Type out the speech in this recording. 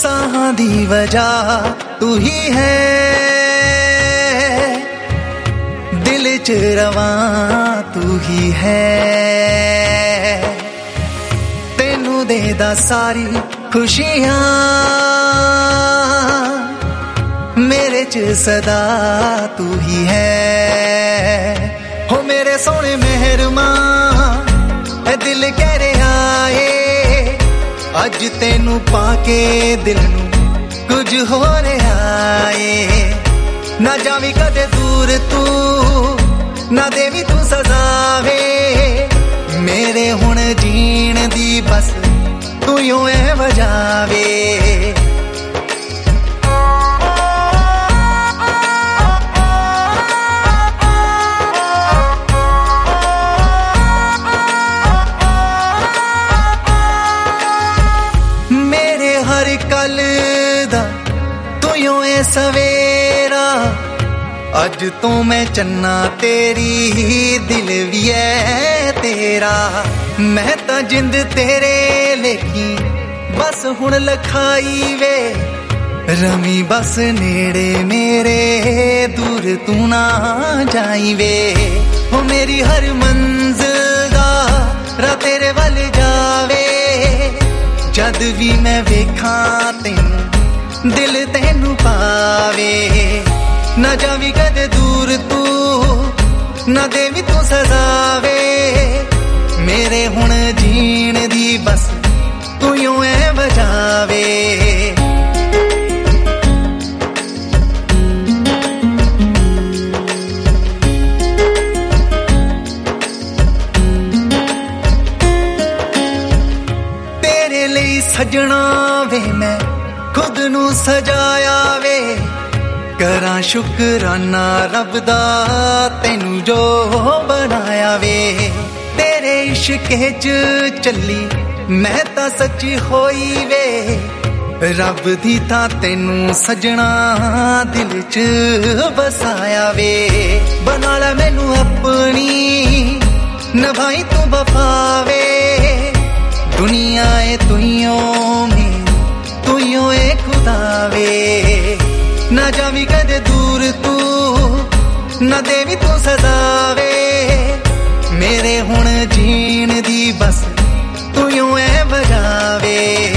साहां दी वजह तू ही है, दिल च रवां तू ही है। तेनू देदा सारी खुशियां मेरे च सदा तू ही है। हो मेरे सोने मेहरबान ए दिल कह रहा है अज तेनू पाके दिल नू कुछ हो रहा है। ना जावी कदे दूर तू ना देवी तू सजावे मेरे हुण जीण दी बस तू यूं ए वजावे। कल दा तू यूं ए सवेरा अज तो मैं चन्ना तेरी दिल भी है तेरा। मैं तां जिंद तेरे लेखी बस हुण लखाई वे रमी बस नेड़े मेरे दूर तू ना जाई वे। हो मेरी हर मंजिल दा राह तेरे वल जावे जद भी मैं वेखां तेनू दिल तेनू पावे। ना जावी कदे दूर तू ना देवी तू सजावे मेरे हुण जीण दी बस तू यूं ए वजावे। सजना वे मैं खुद नू सजाया वे करां शुकराना रब दा तेनू जो बनाया वे। तेरे इश्के च चली मैं तां सच्ची होई वे रब दी तां तेनू सजना दिल च बसाया वे। बना लै मैनू अपनी नभाई तू वफावे दुनिया ए तुइयों में तुइयों ए खुदावे। ना जावी कदे दूर तू ना देवी तू सजावे मेरे हुण जीण दी बस तू यूं ए वजावे।